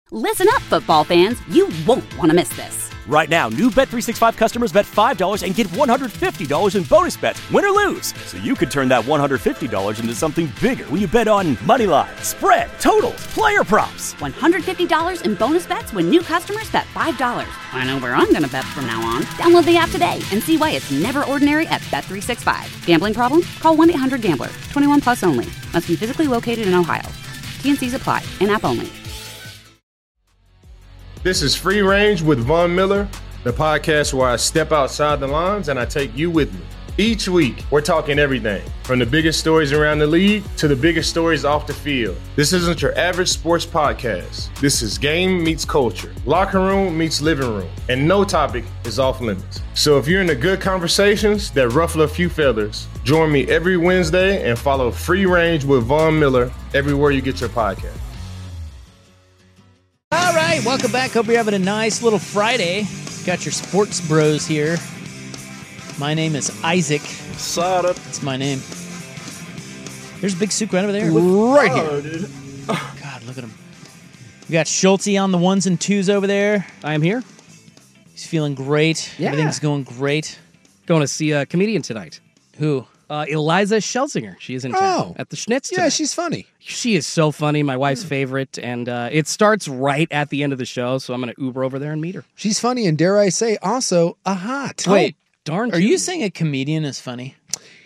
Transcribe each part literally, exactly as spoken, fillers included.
Listen up, football fans. You won't want to miss this. Right now, new Bet three sixty-five customers bet five dollars and get one hundred fifty dollars in bonus bets, win or lose. So you could turn that one hundred fifty dollars into something bigger when you bet on money line, spread, totals, player props. one hundred fifty dollars in bonus bets when new customers bet five dollars. I know where I'm going to bet from now on. Download the app today and see why it's never ordinary at Bet three sixty-five. Gambling problem? Call one eight hundred gambler. twenty-one plus only. Must be physically located in Ohio. T N Cs apply. In-app only. This is Free Range with Von Miller, the podcast where I step outside the lines and I take you with me. Each week, we're talking everything from the biggest stories around the league to the biggest stories off the field. This isn't your average sports podcast. This is game meets culture, locker room meets living room, and no topic is off limits. So if you're into good conversations that ruffle a few feathers, join me every Wednesday and follow Free Range with Von Miller everywhere you get your podcast. All right, welcome back. Hope you're having a nice little Friday. Got your sports bros here. My name is Isaac. Sada. That's my name. There's Big Sook right over there. Right here. Dude. God, look at him. We got Schulte on the ones and twos over there. I am here. He's feeling great. Yeah. Everything's going great. Going to see a comedian tonight. Who? Uh, Eliza Schlesinger. She is in town Oh. at the Schnitz Yeah, tonight. she's funny. She is so funny. My wife's favorite. And uh, it starts right at the end of the show, so I'm going to Uber over there and meet her. She's funny, and dare I say, also a hot. Wait, Darn are you tootin'. saying a comedian is funny?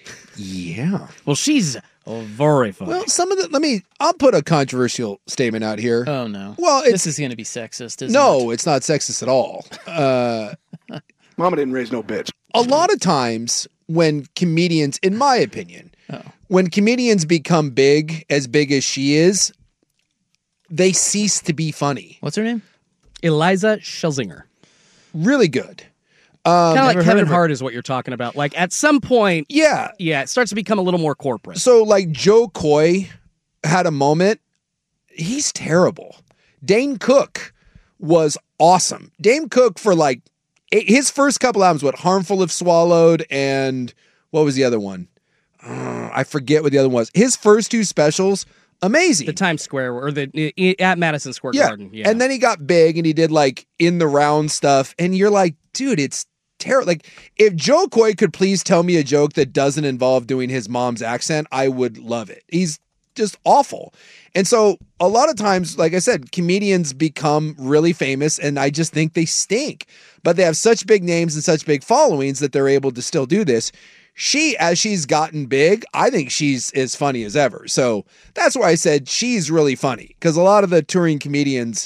Yeah. Well, she's oh, very funny. Well, some of the, let me, I'll put a controversial statement out here. Oh, no. Well, it's, This is going to be sexist, isn't it? no, it's not sexist at all. Uh, Mama didn't raise no bitch. a lot of times when comedians, in my opinion, Oh. when comedians become big, as big as she is, they cease to be funny. What's her name? Eliza Schlesinger. Really good. Kind of never like heard Kevin of her. Hart is what you're talking about. Like, at some point, Yeah. yeah, it starts to become a little more corporate. So, like, Joe Coy had a moment. He's terrible. Dane Cook was awesome. Dane Cook, for like eight, his first couple albums, what, Harmful If Swallowed, and what was the other one? Uh, I forget what the other one was. His first two specials, amazing. The Times Square, or the i- i- at Madison Square yeah. Garden. Yeah. And then he got big and he did like in the round stuff. And you're like, dude, it's terrible. Like, if Joe Coy could please tell me a joke that doesn't involve doing his mom's accent, I would love it. He's just awful. And so a lot of times, like I said, comedians become really famous and I just think they stink. But they have such big names and such big followings that they're able to still do this. She, as she's gotten big, I think she's as funny as ever. So that's why I said she's really funny, because a lot of the touring comedians,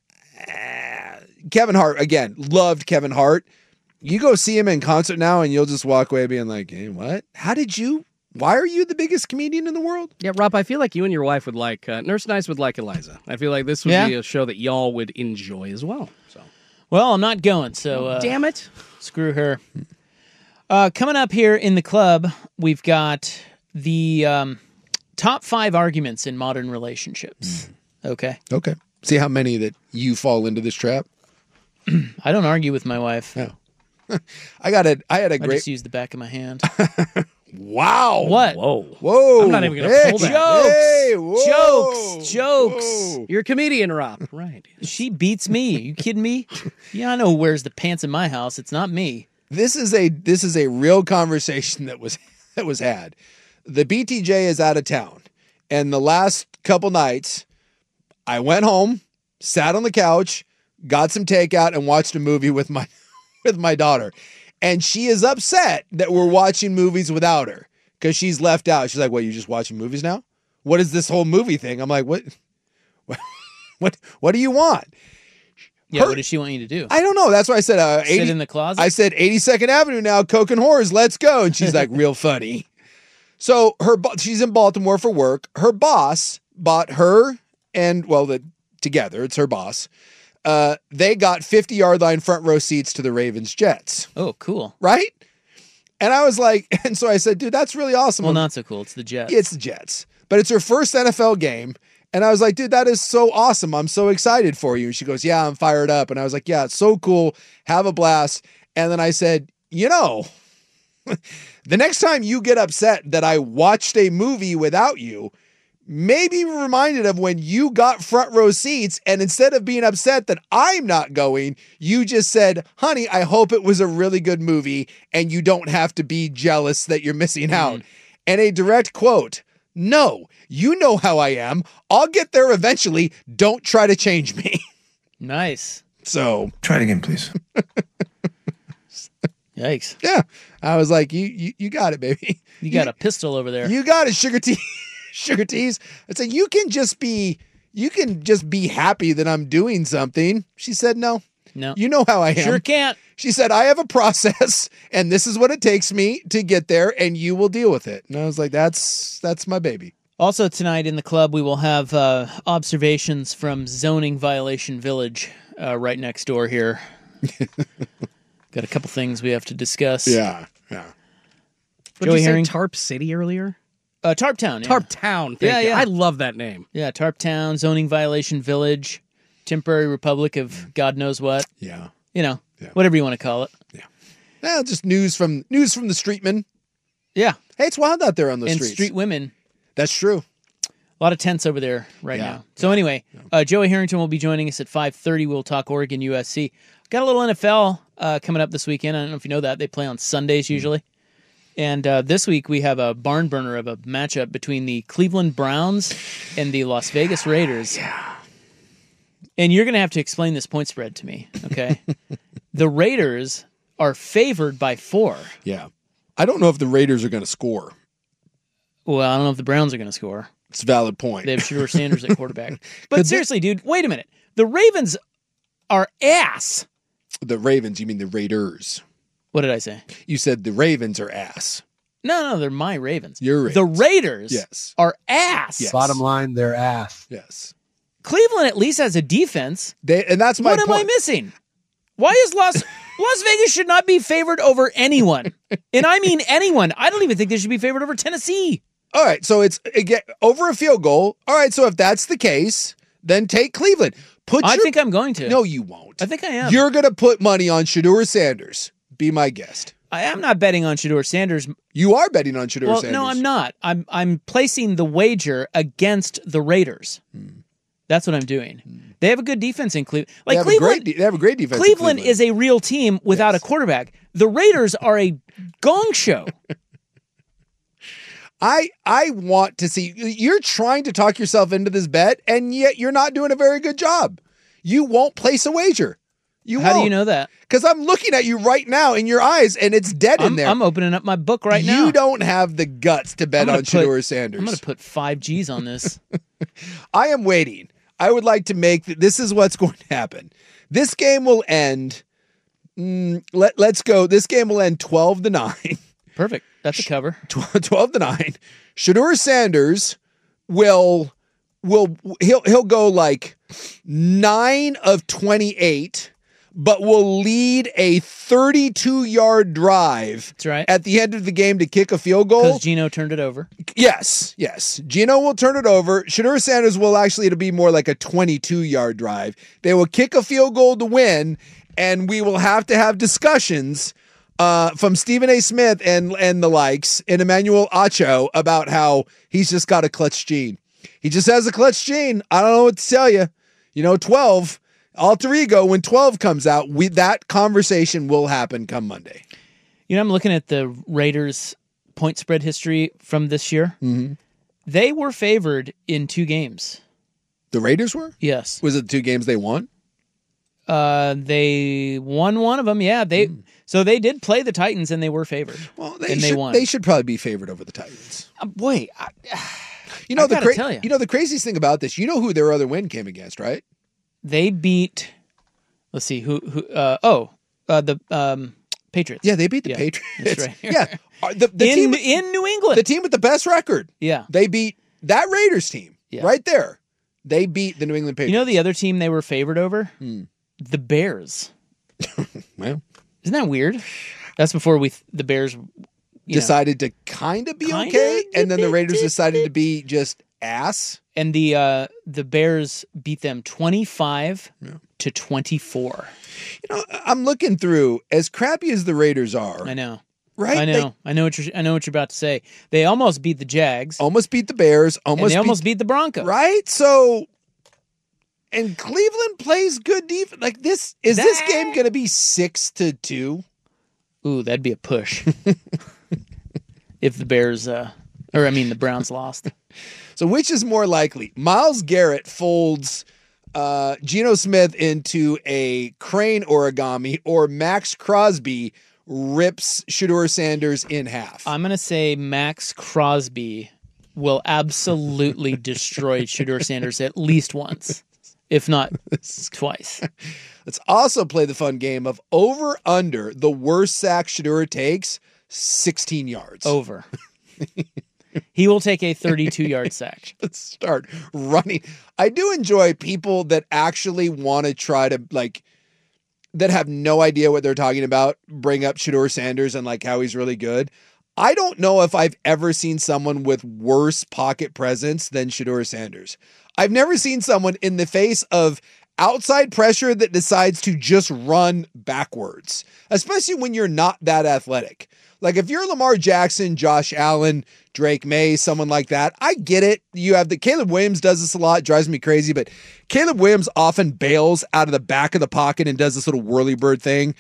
eh, Kevin Hart, again, loved Kevin Hart. You go see him in concert now and you'll just walk away being like, hey, what? How did you, why are you the biggest comedian in the world? Yeah, Rob, I feel like you and your wife would like, uh, Nurse Nice would like Eliza. I feel like this would Yeah? be a show that y'all would enjoy as well. So, Well, I'm not going, so uh, damn it. screw her. Uh, coming up here in the club, we've got the um, top five arguments in modern relationships. Okay. Okay. See how many that you fall into this trap? I don't argue with my wife. No. I got it. I had a I great, just use the back of my hand. wow. What? Whoa. Whoa. I'm not even gonna Hey, pull that. Jokes! hey, whoa, Jokes! Jokes! whoa. You're a comedian, Rob. Right. She beats me. Are you kidding me? Yeah, I know who wears the pants in my house. It's not me. This is a this is a real conversation that was that was had. The B T J is out of town, and the last couple nights, I went home, sat on the couch, got some takeout, and watched a movie with my with my daughter. And she is upset that we're watching movies without her because she's left out. She's like, "What? You just watching movies now? What is this whole movie thing?" I'm like, "What? What? What, what do you want?" Yeah, Her- what does she want you to do? I don't know. That's why I said uh, Sit eighty in the closet? I said eighty-second Avenue now, Coke and Whores, let's go. And she's like, real funny. So her bo- she's in Baltimore for work. Her boss bought her and, well, the together, it's her boss. Uh, they got fifty-yard line front row seats to the Ravens Jets, Oh, cool. right? And I was like, and so I said, dude, that's really awesome. Well, not so cool. It's the Jets. It's the Jets. But it's her first N F L game. And I was like, dude, that is so awesome. I'm so excited for you. And she goes, yeah, I'm fired up. And I was like, yeah, it's so cool. Have a blast. And then I said, you know, the next time you get upset that I watched a movie without you, maybe reminded of when you got front row seats, and instead of being upset that I'm not going, you just said, honey, I hope it was a really good movie and you don't have to be jealous that you're missing Mm-hmm. out. And a direct quote, no, you know how I am. I'll get there eventually. Don't try to change me. Nice. So Try it again, please. Yikes. yeah, I was like, you, you, you got it, baby. You got a pistol over there. You got it, Sugar Tea. Sugar Teas. I said, you can just be, you can just be happy that I'm doing something. She said, no, no. you know how I am. Sure can't. She said, I have a process and this is what it takes me to get there and you will deal with it. And I was like, that's, that's my baby. Also tonight in the club, we will have uh, observations from Zoning Violation Village uh, right next door here. Got a couple things we have to discuss. Yeah. Yeah. What Joey did you Herring? say, Tarp City earlier? Uh, Tarp Town. Yeah. Tarp Town. Thank Yeah, you. yeah. I love that name. Yeah, Tarp Town, Zoning Violation Village, Temporary Republic of God knows what. Yeah. You know, Yeah. whatever you want to call it. Well, just news from, news from the streetmen. Yeah. Hey, it's wild out there on the And streets. street women. That's true. A lot of tents over there right Yeah. now. So anyway, uh, Joey Harrington will be joining us at five thirty. We'll talk Oregon U S C. Got a little N F L uh, coming up this weekend. I don't know if you know that. They play on Sundays usually. And uh, this week we have a barn burner of a matchup between the Cleveland Browns and the Las Vegas Raiders. Yeah. And you're going to have to explain this point spread to me, okay? The Raiders are favored by four. Yeah. I don't know if the Raiders are going to score. Well, I don't know if the Browns are going to score. It's a valid point. They have Shedeur Sanders at quarterback. But Could seriously, dude, wait a minute. The Ravens are ass. The Ravens, you mean the Raiders. What did I say? You said the Ravens are ass. No, no, they're my Ravens. Your The Ravens. Raiders Yes. are ass. Yes. Bottom line, they're ass. Yes. Cleveland at least has a defense. They, and that's my What am point. I missing? Why is Las Las Vegas should not be favored over anyone? And I mean anyone. I don't even think they should be favored over Tennessee. All right, so it's again over a field goal. All right, so if that's the case, then take Cleveland. Put I your, think I'm going to. No, you won't. I think I am. You're going to put money on Shedeur Sanders. Be my guest. I am not betting on Shedeur Sanders. You are betting on Shedeur Well, Sanders. no, I'm not. I'm I'm placing the wager against the Raiders. Hmm. That's what I'm doing. They have a good defense in Cleveland. They Like have, a Cleveland, great de- they have a great defense. in Cleveland is a real team without Yes. a quarterback. The Raiders are a gong show. I I want to see. You're trying to talk yourself into this bet, and yet you're not doing a very good job. You won't place a wager. You How won't. do you know that? Because I'm looking at you right now in your eyes, and it's dead in I'm, there. I'm opening up my book right now. You don't have the guts to bet I'm gonna on put- Shedeur Sanders. I'm going to put five G's on this. I am waiting. I would like to make th- this is what's going to happen. This game will end. Mm, let Let's go. This game will end twelve to nine. Perfect. That's a cover. twelve to nine. Shedeur Sanders will will he'll he'll go like nine of twenty-eight, but will lead a thirty-two yard drive That's right. at the end of the game to kick a field goal. Because Gino turned it over. Yes, yes. Gino will turn it over. Shedeur Sanders will actually, it'll be more like a twenty-two yard drive. They will kick a field goal to win, and we will have to have discussions uh, from Stephen A. Smith and and the likes and Emmanuel Acho about how he's just got a clutch gene. He just has a clutch gene. I don't know what to tell you. You know, twelve, alter ego, when twelve comes out, we that conversation will happen come Monday. You know, I'm looking at the Raiders' point spread history from this year. Mm-hmm. They were favored in two games. The Raiders were? Yes. Was it the two games they won? Uh, they won one of them. Yeah, they so they did play the Titans and they were favored. Well, they and should, they won. they should probably be favored over the Titans. Uh, boy, I, You know I the gotta cra- tell ya. you know the craziest thing about this. You know who their other win came against, right? they beat. Let's see who who. Uh, oh, uh, the um, Patriots. Yeah, they beat the Yeah, Patriots. that's right. yeah, Uh, the, the in team in New England. the team with the best record. yeah. They beat that Raiders team Yeah. right there. They beat the New England Patriots. You know the other team they were favored over? Hmm. The Bears. well, Isn't that weird? That's before we the Bears you know, decided to kind of be Kinda? okay, and then the Did- Raiders did- decided to be just ass. and the uh, the Bears beat them twenty-five to twenty-four. You know, I'm looking through as crappy as the Raiders are. I know. right? I know. They I know what you're. I know what you're about to say. They almost beat the Jags. almost beat the Bears. Almost and they beat, almost beat the Broncos. right. So, and Cleveland plays good defense. Like this, is this That- game going to be six to two? Ooh, that'd be a push. If the Bears, uh, or I mean, the Browns lost. So, which is more likely? Myles Garrett folds uh, Geno Smith into a crane origami, or Max Crosby rips Shedeur Sanders in half. I'm gonna say Max Crosby will absolutely destroy Shedeur Sanders at least once, if not twice. Let's also play the fun game of over under the worst sack Shedeur takes, sixteen yards. Over. He will take a thirty-two yard sack. Let's start running. I do enjoy people that actually want to try to, like, that have no idea what they're talking about, bring up Shedeur Sanders and like how he's really good. I don't know if I've ever seen someone with worse pocket presence than Shedeur Sanders. I've never seen someone in the face of outside pressure that decides to just run backwards, especially when you're not that athletic. Like if you're Lamar Jackson, Josh Allen, Drake May, someone like that, I get it. You have the Caleb Williams does this a lot, drives me crazy, but Caleb Williams often bails out of the back of the pocket and does this little whirly bird thing.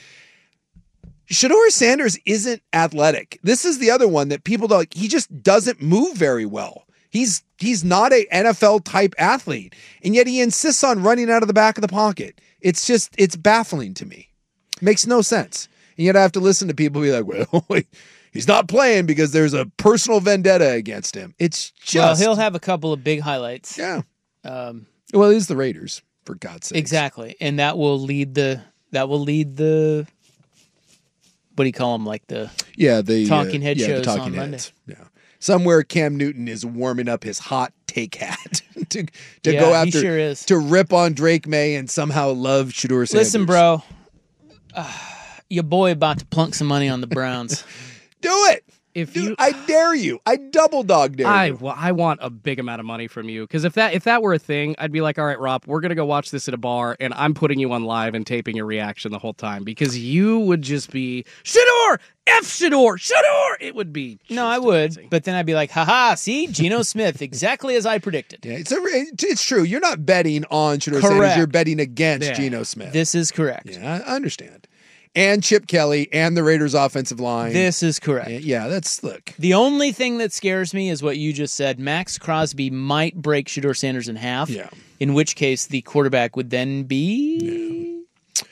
Shedeur Sanders isn't athletic. This is the other one that people don't, he just doesn't move very well. He's he's not a N F L type athlete, and yet he insists on running out of the back of the pocket. It's just, it's baffling to me. Makes no sense. And yet I have to listen to people be like, well, he's not playing because there's a personal vendetta against him. It's just... Well, he'll have a couple of big highlights. Yeah. Um, Well, it is the Raiders, for God's sake. exactly. And that will lead the, that will lead the, what do you call them? Like the, Yeah, the Talking uh, head yeah, the shows talking on Monday. heads. Yeah. Somewhere Cam Newton is warming up his hot take hat to, to Yeah, go he after, sure is. to rip on Drake May and somehow love Shedeur Sanders. listen, bro, uh, your boy about to plunk some money on the Browns. Do it. If Dude, you, I dare you. I double dog dare I you. well, I want a big amount of money from you because if that if that were a thing, I'd be like, all right, Rob, we're gonna go watch this at a bar, and I'm putting you on live and taping your reaction the whole time because you would just be Shedeur, F Shedeur, Shedeur. It would be No, I just would, amazing. but then I'd be like, haha, see, Geno Smith, exactly as I predicted. Yeah, it's a, it's true. You're not betting on Shedeur Sanders. Correct. You're betting against Yeah. Geno Smith. This is correct. yeah, I understand. And Chip Kelly and the Raiders offensive line. This is correct. Yeah, that's, look. The only thing that scares me is what you just said. Max Crosby might break Shedeur Sanders in half. Yeah. In which case, the quarterback would then be.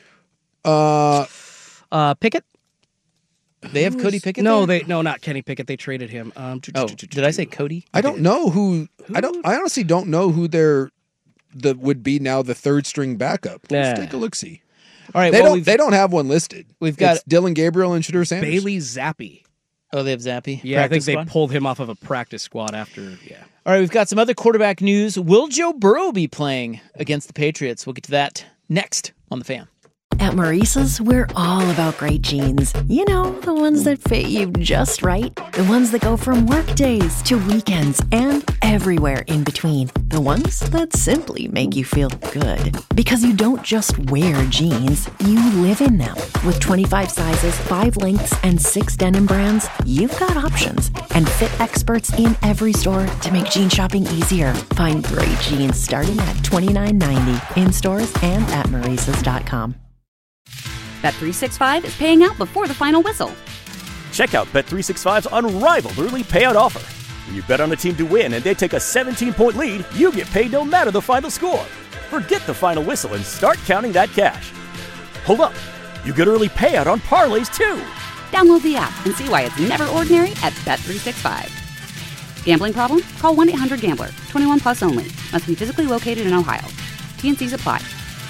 Uh, uh, Pickett. They have Cody Pickett. No, there? they no, not Kenny Pickett. They traded him. Um, Oh, did I say Cody? I don't know who, I don't. I honestly don't know who their the would be now the third string backup. Let's Yeah. take a look. See, All right. they well, don't. we've, They don't have one listed. we've got- it's Dylan Gabriel and Shedeur Sanders. Bailey Zappi. oh, they have Zappy. Yeah, I think Practice they squad? pulled him off of a practice squad after. Yeah. All right, we've got some other quarterback news. Will Joe Burrow be playing against the Patriots? We'll get to that next on The Fan. At Maurice's, we're all about great jeans. You know, the ones that fit you just right. The ones that go from work days to weekends and everywhere in between. The ones that simply make you feel good. Because you don't just wear jeans, you live in them. With twenty-five sizes, five lengths, and six denim brands, you've got options. And fit experts in every store to make jean shopping easier. Find great jeans starting at twenty-nine ninety in stores and at Maurice's dot com. Bet three sixty-five is paying out before the final whistle. Check out Bet three sixty-five's unrivaled early payout offer. When you bet on a team to win and they take a seventeen-point lead, you get paid no matter the final score. Forget the final whistle and start counting that cash. Hold up. You get early payout on parlays, too. Download the app and see why it's never ordinary at Bet three sixty-five. Gambling problem? Call one eight hundred gambler. twenty-one plus only. Must be physically located in Ohio. T N Cs apply.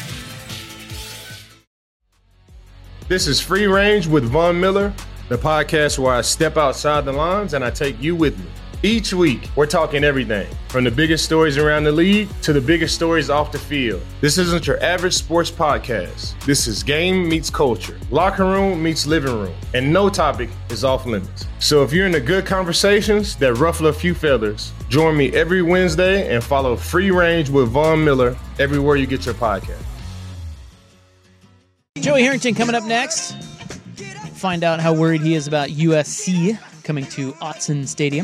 This is Free Range with Von Miller, the podcast where I step outside the lines and I take you with me. Each week, we're talking everything from the biggest stories around the league to the biggest stories off the field. This isn't your average sports podcast. This is game meets culture, locker room meets living room, and no topic is off limits. So if you're into good conversations that ruffle a few feathers, join me every Wednesday and follow Free Range with Von Miller everywhere you get your podcast. Joey Harrington coming up next. find out how worried he is about U S C coming to Autzen Stadium.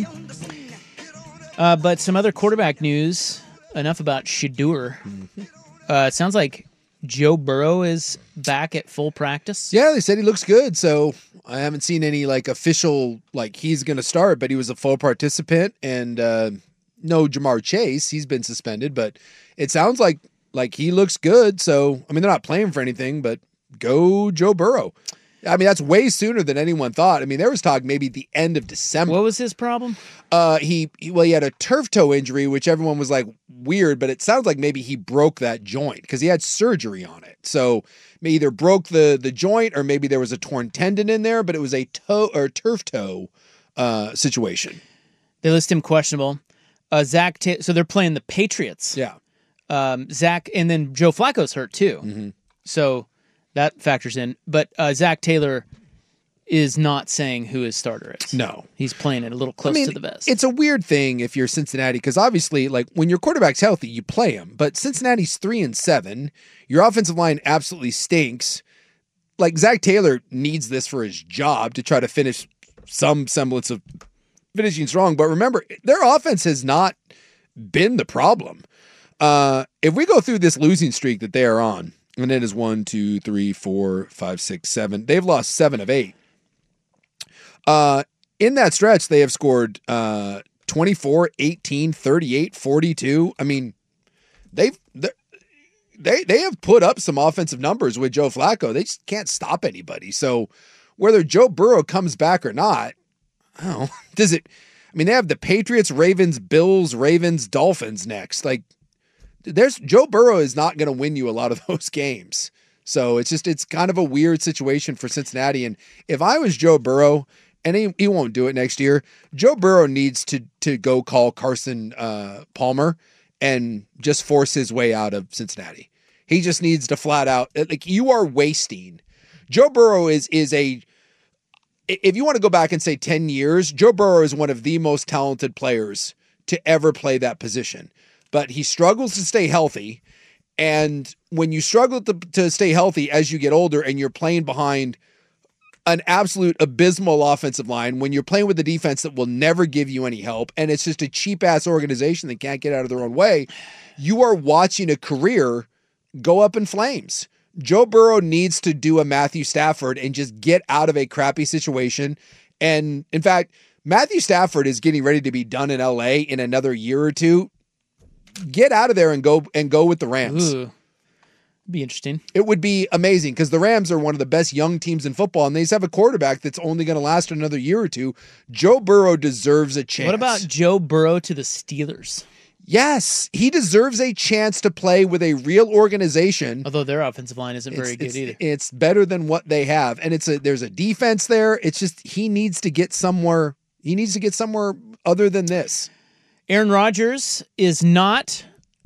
Uh, but some other quarterback news. Enough about Shedeur. Mm-hmm. Uh, it sounds like Joe Burrow is back at full practice. Yeah, they said he looks good, so I haven't seen any like official like he's going to start, but he was a full participant, and uh, no Jamar Chase, he's been suspended, but it sounds like like he looks good. So I mean, they're not playing for anything, but go Joe Burrow. I mean, that's way sooner than anyone thought. I mean, there was talk maybe the end of December. What was his problem? Uh, he, he well, he had a turf toe injury, which everyone was like weird, but it sounds like maybe he broke that joint because he had surgery on it. So maybe either broke the the joint or maybe there was a torn tendon in there, but it was a toe or turf toe uh, situation. They list him questionable. Uh, Zach, Ta- so they're playing the Patriots. Yeah. Um, Zach, and then Joe Flacco's hurt too. Mm-hmm. So that factors in. But uh, Zach Taylor is not saying who his starter is. No. He's playing it a little close I mean, to the vest. It's a weird thing if you're Cincinnati, because obviously, like, when your quarterback's healthy, you play him. But Cincinnati's three and seven. Your offensive line absolutely stinks. Like, Zach Taylor needs this for his job to try to finish some semblance of finishing strong. But remember, their offense has not been the problem. Uh, if we go through this losing streak that they are on, and it is one, two, three, four, five, six, seven. They've lost seven of eight. Uh, in that stretch, they have scored uh, twenty-four, eighteen, thirty-eight, forty-two. I mean, they've they they have put up some offensive numbers with Joe Flacco. They just can't stop anybody. So whether Joe Burrow comes back or not, I don't know, does it? I mean, they have the Patriots, Ravens, Bills, Ravens, Dolphins next. Like, there's Joe Burrow is not going to win you a lot of those games. So it's just, it's kind of a weird situation for Cincinnati. And if I was Joe Burrow, and he, he won't do it next year, Joe Burrow needs to to go call Carson uh, Palmer and just force his way out of Cincinnati. He just needs to flat out, like, you are wasting. Joe Burrow is is a, if you want to go back and say ten years, Joe Burrow is one of the most talented players to ever play that position. But he struggles to stay healthy. And when you struggle to, to stay healthy as you get older and you're playing behind an absolute abysmal offensive line, when you're playing with a defense that will never give you any help, and it's just a cheap-ass organization that can't get out of their own way, you are watching a career go up in flames. Joe Burrow needs to do a Matthew Stafford and just get out of a crappy situation. And, in fact, Matthew Stafford is getting ready to be done in L A in another year or two. Get out of there and go and go with the Rams. Ooh, be interesting. It would be amazing because the Rams are one of the best young teams in football, and they just have a quarterback that's only going to last another year or two. Joe Burrow deserves a chance. What about Joe Burrow to the Steelers? Yes, he deserves a chance to play with a real organization. Although their offensive line isn't very it's, good it's, either. It's better than what they have, and it's a there's a defense there. It's just he needs to get somewhere. He needs to get somewhere other than this. Aaron Rodgers is not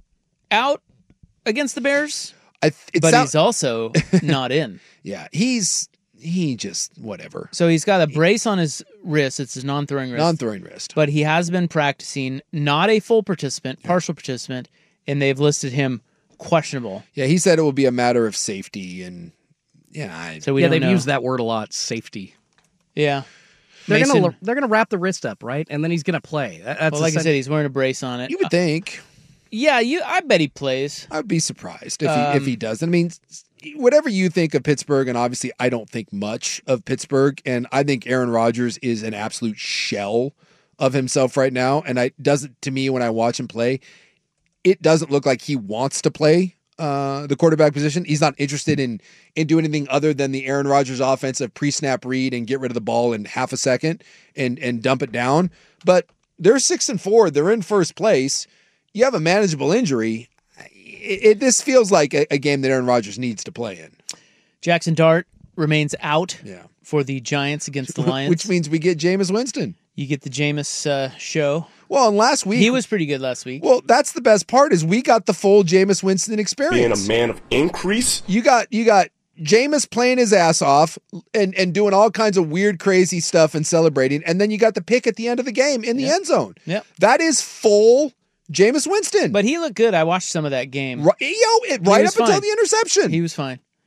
out against the Bears, I th- but sound- he's also not in. Yeah, he's he just whatever. So he's got a brace on his wrist. It's his non-throwing wrist. Non-throwing wrist. But he has been practicing, not a full participant, partial participant, and they've listed him questionable. Yeah, he said it will be a matter of safety, and yeah, I, So we yeah, don't they've know. used that word a lot, safety. Yeah. They're Mason- gonna they're gonna wrap the wrist up, right? And then he's gonna play. That- That's well, like I essen- said, he's wearing a brace on it. you would think. Yeah, you. I bet he plays. I'd be surprised if he Um, if he doesn't. I mean, whatever you think of Pittsburgh, and obviously I don't think much of Pittsburgh, and I think Aaron Rodgers is an absolute shell of himself right now. And I doesn't to me when I watch him play, it doesn't look like he wants to play uh, the quarterback position. He's not interested in in doing anything other than the Aaron Rodgers offense of pre-snap read and get rid of the ball in half a second and and dump it down. But they're six and four. They're in first place. You have a manageable injury. It, it, this feels like a, a game that Aaron Rodgers needs to play in. Jackson Dart remains out Yeah. for the Giants against the Lions. Which means we get Jameis Winston. you get the Jameis uh, show. Well, and last week He was pretty good last week. Well, that's the best part is we got the full Jameis Winston Being experience. a man of increase. You got you got Jameis playing his ass off and, and doing all kinds of weird, crazy stuff and celebrating, and then you got the pick at the end of the game in the Yep. end zone. Yep. That is full Jameis Winston. But he looked good. I watched some of that game. Right, yo, it, right was up until fine. the interception. He was fine.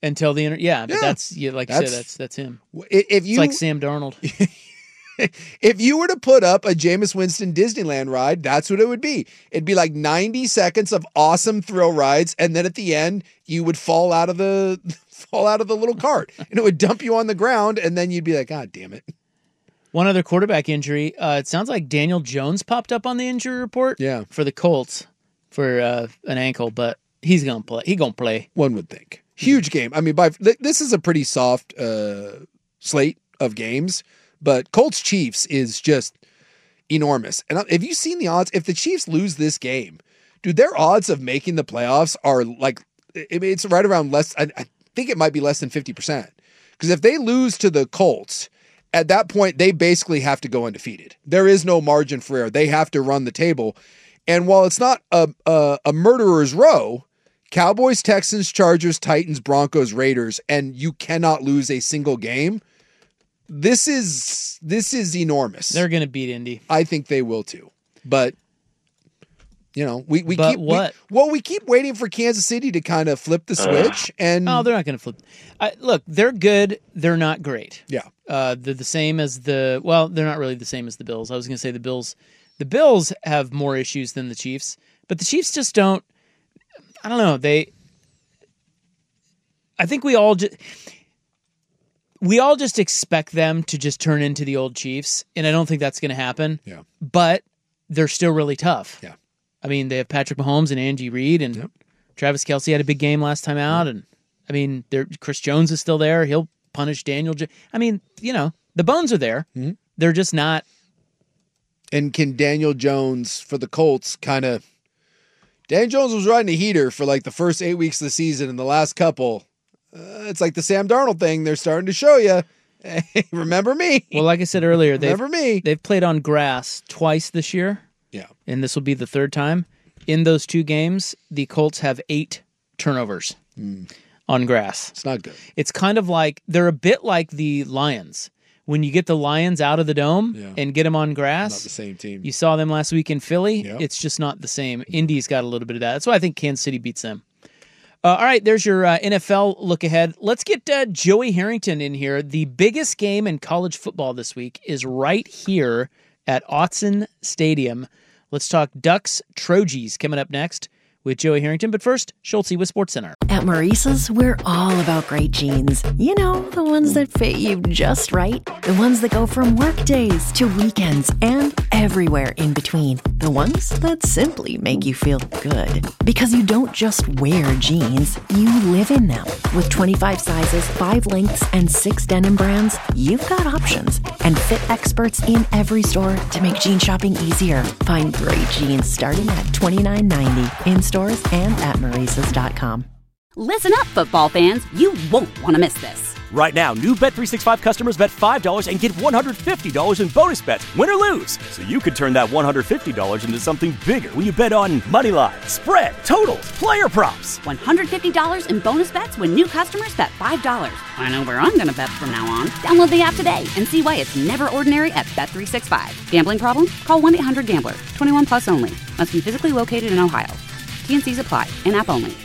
Until the inter- yeah, but Yeah. that's yeah, like That's- you said, that's that's him. I- If you It's like Sam Darnold. if you were to put up a Jameis Winston Disneyland ride, that's what it would be. It'd be like ninety seconds of awesome thrill rides, and then at the end, you would fall out of the fall out of the little cart, and it would dump you on the ground, and then you'd be like, God damn it. One other quarterback injury. Uh, it sounds like Daniel Jones popped up on the injury report. Yeah. For the Colts for uh, an ankle, but he's gonna play. He gonna play. One would think. Huge game. I mean, by th- this is a pretty soft uh, slate of games, but Colts Chiefs is just enormous. And have you seen the odds? If the Chiefs lose this game, dude, their odds of making the playoffs are like, I mean, it's right around less. I, I think it might be less than fifty percent. Because if they lose to the Colts, at that point, they basically have to go undefeated. There is no margin for error. They have to run the table. And while it's not a, a, a murderer's row, Cowboys, Texans, Chargers, Titans, Broncos, Raiders, and you cannot lose a single game. This is this is enormous. They're gonna beat Indy. I think they will too. But you know, we, we But keep what? We, well, we keep waiting for Kansas City to kind of flip the switch. And Oh, they're not gonna flip. I, look, they're good. They're not great. yeah, Uh, they're the same as the. Well, they're not really the same as the Bills. I was gonna say the Bills. The Bills have more issues than the Chiefs, but the Chiefs just don't. I don't know. They. I think we all just. We all just expect them to just turn into the old Chiefs, and I don't think that's going to happen. yeah, But they're still really tough. yeah. I mean, they have Patrick Mahomes and Andy Reid, and Yep. Travis Kelce had a big game last time out, and I mean, they're, Chris Jones is still there. He'll punish Daniel. J- I mean, you know, the bones are there. Mm-hmm. They're just not. And can Daniel Jones for the Colts kind of? Daniel Jones was riding a heater for like the first eight weeks of the season, and the last couple, uh, it's like the Sam Darnold thing. They're starting to show you. Hey, remember me? Well, like I said earlier, they've remember me? they've played on grass twice this year, Yeah, and this will be the third time. In those two games, the Colts have eight turnovers on grass. it's not good. It's kind of like they're a bit like the Lions. When you get the Lions out of the dome Yeah. and get them on grass, Not the same team. you saw them last week in Philly. Yep. It's just not the same. Indy's got a little bit of that. That's why I think Kansas City beats them. Uh, all right, there's your uh, N F L look ahead. Let's get uh, Joey Harrington in here. The biggest game in college football this week is right here at Autzen Stadium. Let's talk Ducks Trojans coming up next with Joey Harrington. But first, Schultze with SportsCenter. At Maurice's, we're all about great jeans. You know, the ones that fit you just right. The ones that go from work days to weekends and everywhere in between. The ones that simply make you feel good. Because you don't just wear jeans, you live in them. With twenty-five sizes, five lengths, and six denim brands, you've got options. And fit experts in every store to make jean shopping easier. Find great jeans starting at twenty-nine ninety in stores and at maurices dot com. Listen up, football fans. You won't want to miss this. Right now, new Bet three sixty-five customers bet five dollars and get one hundred fifty dollars in bonus bets, win or lose. So you could turn that one hundred fifty dollars into something bigger when you bet on money line, spread, totals, player props. one hundred fifty dollars in bonus bets when new customers bet five dollars. I know where I'm going to bet from now on. Download the app today and see why it's never ordinary at Bet three sixty-five. Gambling problem? Call one eight hundred gambler. twenty-one plus only. Must be physically located in Ohio. T and C's apply. In-app only.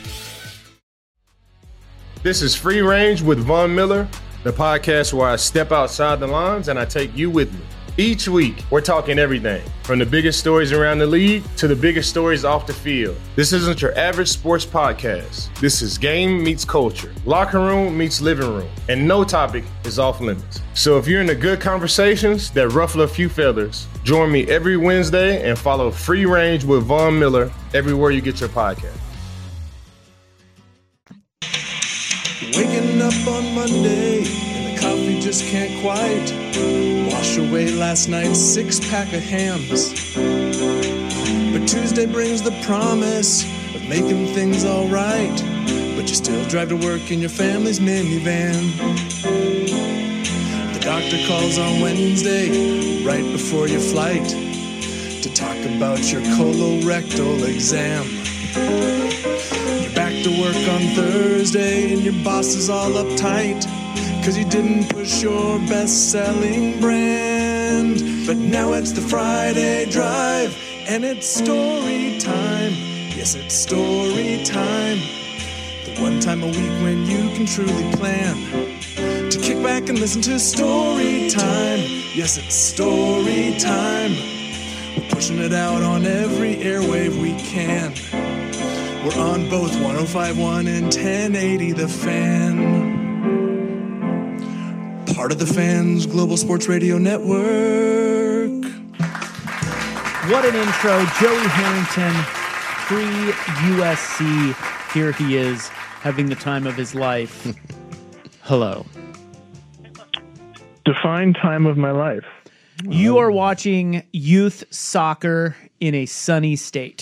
This is Free Range with Von Miller, the podcast where I step outside the lines and I take you with me. Each week, we're talking everything from the biggest stories around the league to the biggest stories off the field. This isn't your average sports podcast. This is game meets culture, locker room meets living room, and no topic is off limits. So if you're into good conversations that ruffle a few feathers, join me every Wednesday and follow Free Range with Von Miller everywhere you get your podcast. Waking up on Monday and the coffee just can't quite wash away last night's six pack of hams. But Tuesday brings the promise of making things all right, but you still drive to work in your family's minivan. The doctor calls on Wednesday right before your flight to talk about your colorectal exam. Back to work on Thursday and your boss is all uptight cause you didn't push your best-selling brand. But now it's the Friday drive and it's story time. Yes, it's story time. The one time a week when you can truly plan to kick back and listen to story time. Yes, it's story time. We're pushing it out on every airwave we can. We're on both one oh five point one and ten eighty The Fan. Part of the Fans Global Sports Radio Network. What an intro. Joey Harrington, pre-U S C. Here he is, having the time of his life. Hello. Define time of my life. You are watching youth soccer in a sunny state.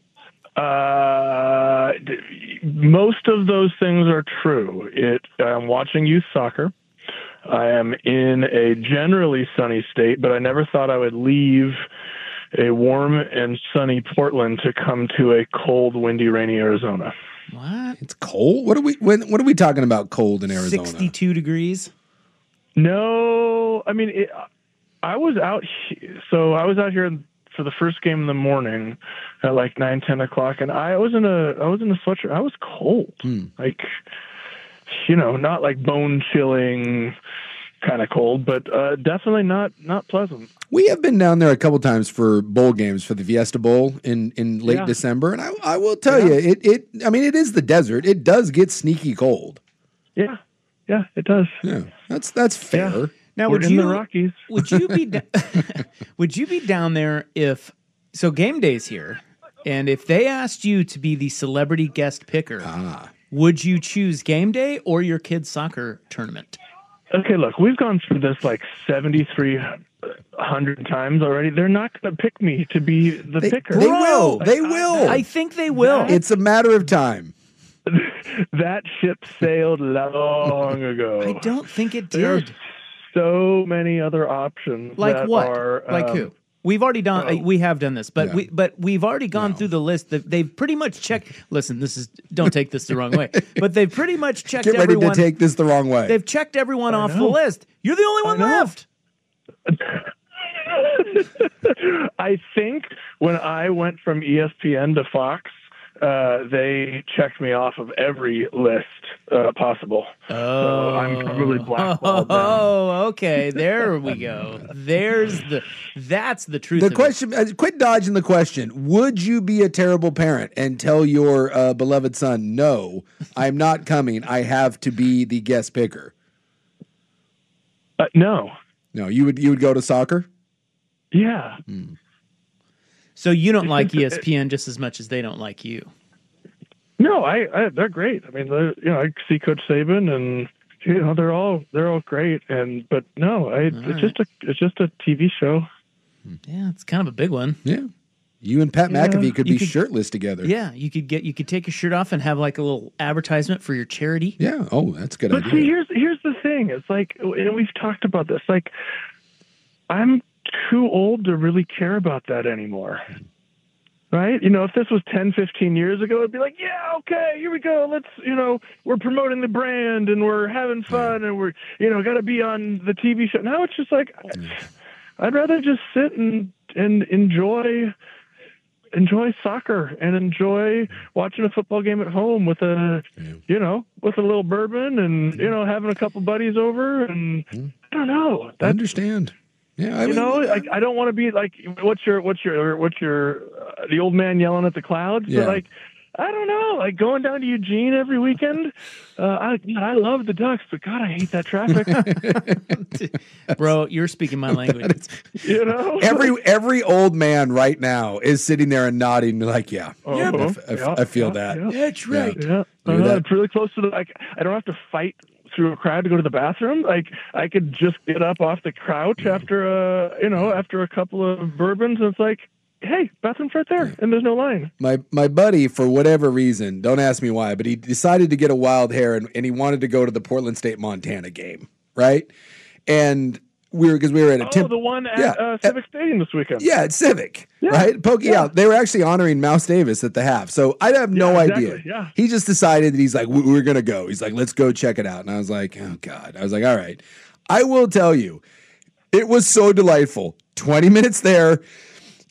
Uh, d- most of those things are true. It. I'm watching youth soccer. I am in a generally sunny state, but I never thought I would leave a warm and sunny Portland to come to a cold, windy, rainy Arizona. What? It's cold? What are we when, what are we talking about cold in Arizona? sixty-two degrees? No, I mean, it, I was out, he- so I was out here for the first game in the morning at like nine, ten o'clock, and I was in a, I was in a sweatshirt. I was cold. Hmm. Like, you know, not like bone chilling kind of cold, but uh, definitely not, not pleasant. We have been down there a couple times for bowl games for the Fiesta Bowl in, in late Yeah. December, and I, I will tell Yeah. you, it, it. I mean, it is the desert. It does get sneaky cold. Yeah. Yeah, it does. Yeah, that's that's fair. Yeah. Now, We're would in you the Rockies. would you be da- would you be down there if so? Game day's here, and if they asked you to be the celebrity guest picker, Ah. would you choose game day or your kids' soccer tournament? Okay, look, we've gone through this like seventy-three hundred times already. They're not going to pick me to be the They, picker. they will. They will. I think they will. It's a matter of time. That ship sailed long ago. I don't think it There are did. so many other options. Like that what? Are, like um, who? We've already done. oh. uh, we have done this, but Yeah. we but we've already gone No. through the list. That they've pretty much checked. Listen, this is don't take this the wrong way, but they've pretty much checked Get ready everyone. to take this the wrong way. They've checked everyone off the know. list. You're the only one know. left. I think when I went from E S P N to Fox, uh, they checked me off of every list uh, possible. Oh, So I'm probably blackballed. then. Oh, okay. There we go. There's the. That's the truth. The of it. question, uh, quit dodging the question. Would you be a terrible parent and tell your uh, beloved son, no, I'm not coming. I have to be the guest picker? Uh, no. No, you would you would go to soccer? Yeah. So you don't like E S P N just as much as they don't like you. No, I, I they're great. I mean, they're, you know, I see Coach Saban, and you know, they're all they're all great. And but no, I, it's right. just a it's just a T V show. Yeah, it's kind of a big one. Yeah. You and Pat Yeah. McAfee could You be could- shirtless together. Yeah, you could get you could take your shirt off and have like a little advertisement for your charity. Yeah. Oh, that's a good But idea. see, here's here's the thing. It's like, and we've talked about this. Like, I'm too old to really care about that anymore. Right? You know, if this was ten, fifteen years ago, it'd be like, yeah, okay, here we go. Let's, you know, we're promoting the brand and we're having fun and we're, you know, got to be on the T V show. Now it's just like, I'd rather just sit and, and enjoy, enjoy soccer and enjoy watching a football game at home with a, you know, with a little bourbon and, you know, having a couple buddies over. And I don't know. I That's, understand. Yeah. I you mean, know, like I don't want to be like, what's your, what's your, what's your, uh, the old man yelling at the clouds. Yeah. But like, I don't know, like going down to Eugene every weekend. Uh, I, I love the Ducks, but God, I hate that traffic. Bro, you're speaking my language. You know, every every old man right now is sitting there and nodding like, yeah, Uh-huh. I f- I f- Yeah, I feel yeah, that. yeah. That's right. Yeah, Hear uh, that? it's really close to the. Like, I don't have to fight through a crowd to go to the bathroom. Like, I could just get up off the couch after a, you know, after a couple of bourbons, and it's like, hey, bathroom's right there, and there's no line. My my buddy, for whatever reason, don't ask me why, but he decided to get a wild hair and, and he wanted to go to the Portland State Montana game, right? And we were because we were at a Oh, Tim- the one at yeah, uh, Civic Stadium this weekend. Yeah, it's Civic, Yeah, right? Pokey yeah. out. They were actually honoring Mouse Davis at the half. So I have no Yeah, exactly, idea. yeah. He just decided that he's like, we- we're going to go. He's like, let's go check it out. And I was like, oh, God. I was like, all right. I will tell you, it was so delightful. twenty minutes there.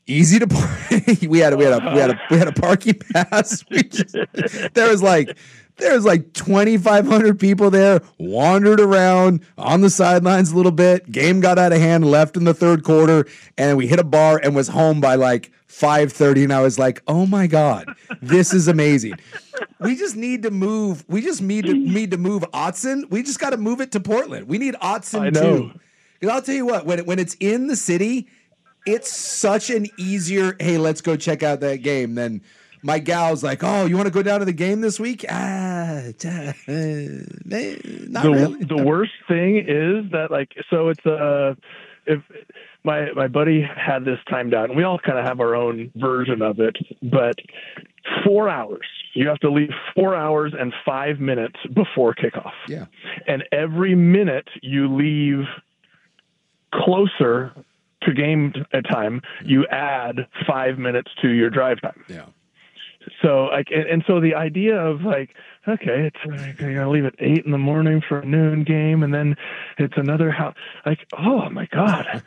easy to park. we had a, we had a we had a we had a parking pass. We just, there was like there was like twenty-five hundred people there, wandered around on the sidelines a little bit. Game got out of hand, left in the third quarter, and we hit a bar and was home by like five thirty. And I was like, oh my God, this is amazing. We just need to move. We just need to need to move Autzen. We just got to move it to Portland. We need Autzen too. Because I'll tell you what, when it, when it's in the city, it's such an easier, hey, let's go check out that game. Then my gal's like, oh, you want to go down to the game this week? Ah, uh, not the, really. The worst thing is that, like, so it's uh, if my my buddy had this timed out, and we all kind of have our own version of it, but four hours. You have to leave four hours and five minutes before kickoff. Yeah. And every minute you leave closer to game time, you add five minutes to your drive time. Yeah. So like, and, and so the idea of like, okay, it's like, you're gonna leave at eight in the morning for a noon game, and then it's another house. Like, oh my God.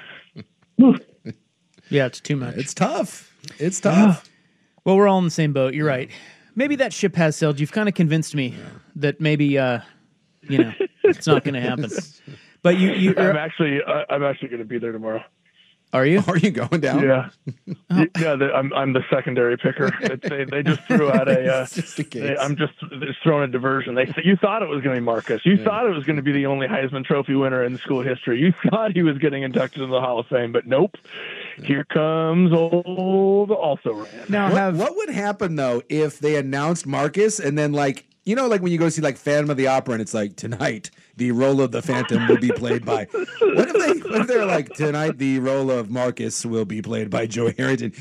Yeah, it's too much. It's tough. It's tough. Well, we're all in the same boat. You're right. Maybe that ship has sailed. You've kind of convinced me yeah. that maybe, uh, you know, it's not going to happen. But you, you, I'm actually, uh, I'm actually going to be there tomorrow. Are you? Are you going down? Yeah, oh. yeah. The, I'm, I'm the secondary picker. They, they just threw out a. Uh, just they, I'm just throwing a diversion. They you thought it was going to be Marcus. You yeah. thought it was going to be the only Heisman Trophy winner in school history. You thought he was getting inducted into the Hall of Fame, but nope. Here comes old also ran. Now, what, have, what would happen though if they announced Marcus and then like you know like when you go see like Phantom of the Opera and it's like tonight the role of the Phantom will be played by. What if they what if they're like tonight the role of Marcus will be played by Joe Harrington?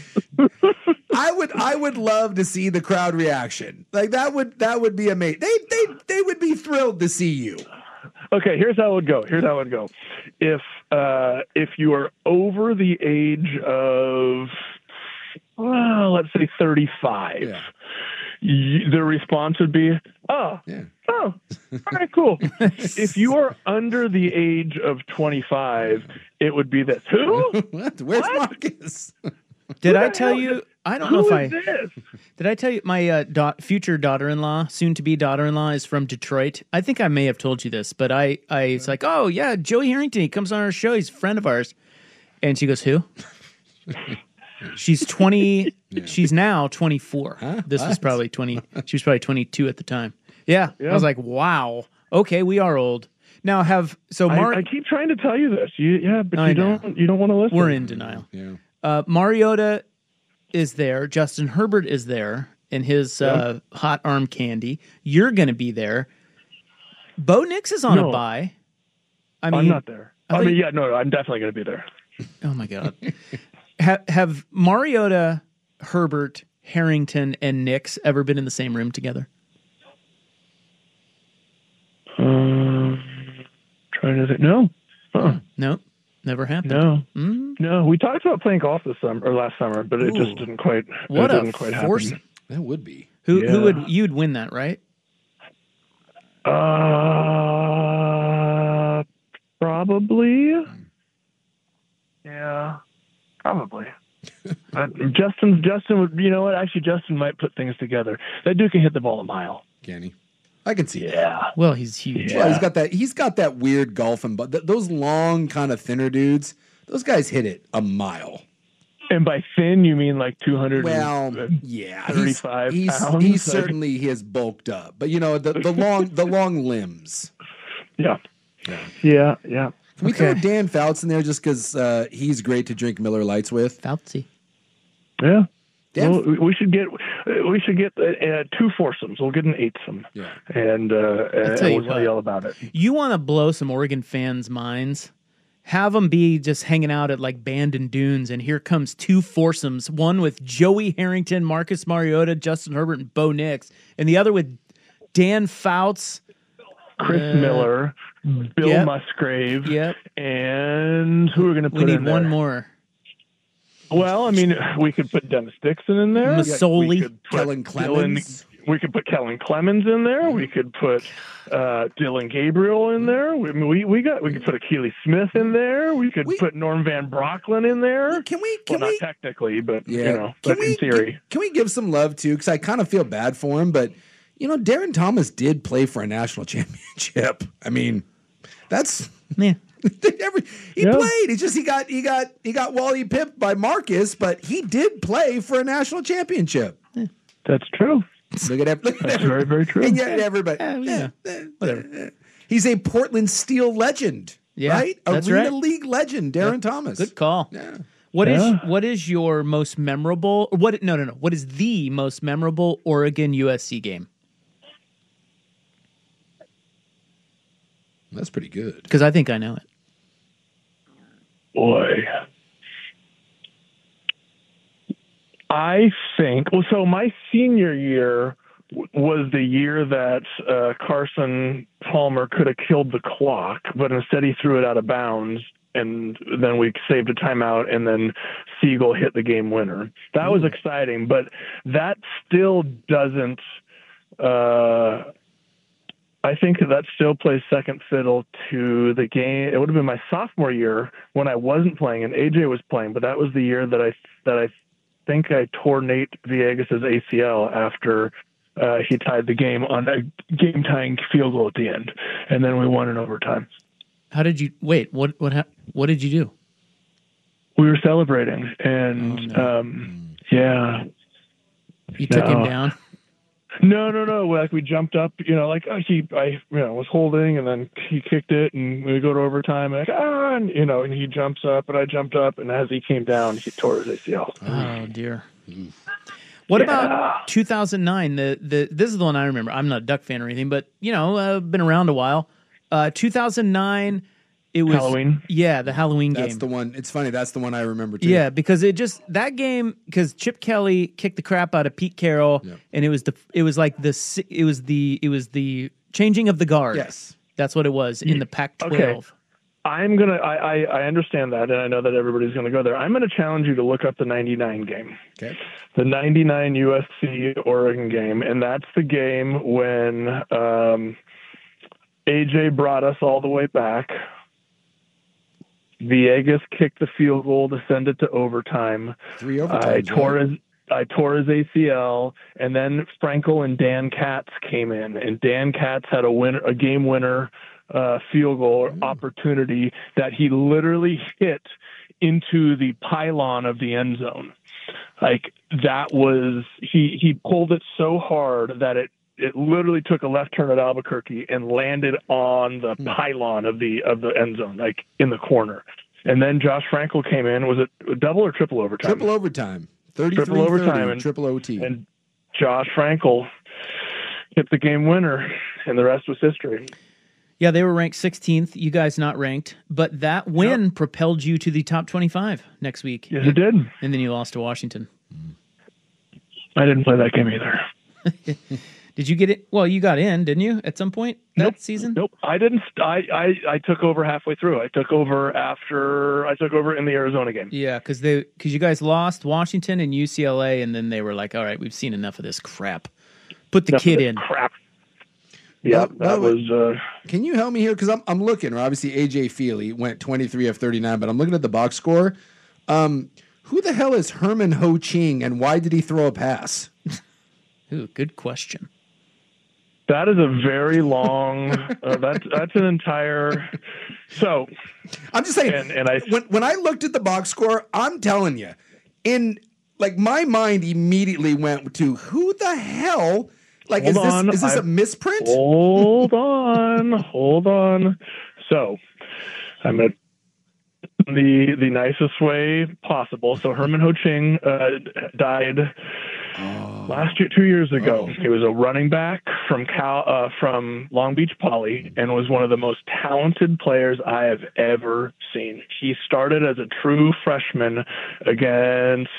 I would I would love to see the crowd reaction. Like that would that would be amazing. They they they would be thrilled to see you. Okay, here's how it would go. Here's how it would go. If uh, if you are over the age of, well, let's say thirty-five, yeah. you, the response would be, oh, yeah. oh, all right, cool. If you are under the age of twenty-five, it would be this. Who? What? Where's what? Marcus? Did I tell you? I don't Who know if I this? Did I tell you my uh, da- future daughter-in-law, soon-to-be daughter-in-law, is from Detroit. I think I may have told you this, but I, I it's like, oh yeah, Joey Harrington, he comes on our show. He's a friend of ours, and she goes, who? She's twenty. Yeah. She's now twenty-four. Huh? This what? was probably twenty. She was probably twenty-two at the time. Yeah. yeah, I was like, wow. Okay, we are old. Now have so Mar- I, I keep trying to tell you this. You, yeah, but I you know. don't. You don't want to listen. We're in denial. Yeah. Uh, Mariota is there. Justin Herbert is there in his yep. uh, hot arm candy. You're going to be there. Bo Nix is on no, a bye. I mean, I'm not there. I, I mean, think, yeah, no, I'm definitely going to be there. Oh my God. have, have Mariota, Herbert, Harrington, and Nix ever been in the same room together? Um, trying to think. No. Huh. No. Never happened. No, mm? no. We talked about playing golf this summer or last summer, but it Ooh. just didn't quite. What it a didn't quite foursome. happen. That would be. Who yeah. who would you'd win that, right? Uh, probably. Yeah, probably. uh, Justin, Justin would. You know what? Actually, Justin might put things together. That dude can hit the ball a mile. Can he? I can see yeah. that. Well, he's huge. Yeah. Well, he's got that. He's got that weird golfing, but th- those long, kind of thinner dudes. Those guys hit it a mile. And by thin, you mean like two hundred? Well, yeah, thirty-five he's, he's, pounds. He certainly he has bulked up, but you know the, the long the long limbs. Yeah, yeah, yeah. yeah. Can we okay. throw Dan Fouts in there just because uh, he's great to drink Miller Lights with? Foutsy. Yeah. Well, we should get we should get uh, two foursomes. We'll get an eightsome, yeah. and, uh, and tell we'll what, tell you all about it. You want to blow some Oregon fans' minds? Have them be just hanging out at like Bandon Dunes, and here comes two foursomes: one with Joey Harrington, Marcus Mariota, Justin Herbert, and Bo Nix, and the other with Dan Fouts, Chris uh, Miller, Bill yep, Musgrave, yep. and who are we going to put we in need one there? more. Well, I mean, we could put Dennis Dixon in there. Masoli, Kellen Clemens. Dylan, we could put Kellen Clemens in there. We could put uh, Dylan Gabriel in there. We, we we got we could put Akili Smith in there. We could We- put Norm Van Brocklin in there. Can we? Well, Can not we? technically, but Yeah. you know, Can but we, in theory. Can, can we give some love too? Because I kind of feel bad for him, but you know, Darren Thomas did play for a national championship. I mean, that's Yeah. every, he Yeah. played. It's just he got he got he got Wally pipped by Marcus, but he did play for a national championship. That's true. Look at that. Look at That's that. very, very true. And yet everybody. Yeah, yeah. eh, eh, Whatever. eh. He's a Portland Steel legend. Yeah, right? that's Arena right. League legend, Darren Thomas. Good call. Yeah. What is Yeah. what is your most memorable? Or what? No, no, no. What is the most memorable Oregon U S C game? That's pretty good. Because I think I know it. Boy. I think, well, so my senior year w- was the year that uh, Carson Palmer could have killed the clock, but instead he threw it out of bounds, and then we saved a timeout, and then Siegel hit the game winner. That was exciting, but that still doesn't uh, I think that still plays second fiddle to the game. It would have been my sophomore year when I wasn't playing and A J was playing, but that was the year that I that I think I tore Nate Villegas' A C L after uh, he tied the game on a game-tying field goal at the end, and then we won in overtime. How did you wait? What what hap- what did you do? We were celebrating, and Oh, no. um, yeah. You took him No. down. No, no, no. Like we jumped up, you know, like uh, he, I, you know, was holding, and then he kicked it, and we go to overtime, and, like, ah, and you know, and he jumps up, and I jumped up, and as he came down, he tore his A C L. Oh dear. What about two thousand nine? The the this is the one I remember. I'm not a Duck fan or anything, but you know, uh, been around a while. Uh, two thousand nine. It was Halloween? Yeah, the Halloween That's game. the one. It's funny. That's the one I remember too. Yeah, because it just that game because Chip Kelly kicked the crap out of Pete Carroll, Yeah. and it was the it was like the si- it was the it was the changing of the guard. Yes. That's what it was in the Pac twelve. Okay. I'm gonna. I, I, I understand that, and I know that everybody's gonna go there. I'm gonna challenge you to look up the ninety-nine game. Okay. The ninety-nine U S C Oregon game, and that's the game when um, A J brought us all the way back. Villegas kicked the field goal to send it to overtime. Three I overtimes. tore right? his I tore his A C L, and then Frankel and Dan Katz came in, and Dan Katz had a winner, a game winner uh, field goal opportunity that he literally hit into the pylon of the end zone. Like that was he he pulled it so hard that it it literally took a left turn at Albuquerque and landed on the pylon of the of the end zone, like in the corner. And then Josh Frankel came in. Was it double or triple overtime? Triple overtime. thirty-three Triple overtime thirty, and- triple O T. And Josh Frankel hit the game winner, and the rest was history. Yeah, they were ranked sixteenth. You guys not ranked, but that win propelled you to the top twenty-five next week. Yes, it did. And then you lost to Washington. I didn't play that game either. Did you get it? Well, you got in, didn't you, at some point that Nope. season? Nope, I didn't. I, I I took over halfway through. I took over after I took over in the Arizona game. Yeah, because they because you guys lost Washington and U C L A, and then they were like, "All right, we've seen enough of this crap. Put the Enough of kid this in." Crap. Yeah, By- by that the way- was. Uh, Can you help me here? Because I'm I'm looking. Or obviously A J Feely went twenty-three of thirty-nine, but I'm looking at the box score. Um, who the hell is Herman Ho Ching, and why did he throw a pass? Ooh, good question. That is a very long. uh, that's that's an entire. So, I'm just saying. and, and I when when I looked at the box score, I'm telling you, in like my mind immediately went to who the hell? Like, Hold is this on, is this a I've- misprint? hold on, hold on. So, I'm at the the nicest way possible. So Herman Ho Ching uh, died last year, two years ago. He was a running back from Cal, uh, from Long Beach Poly, and was one of the most talented players I have ever seen. He started as a true freshman against.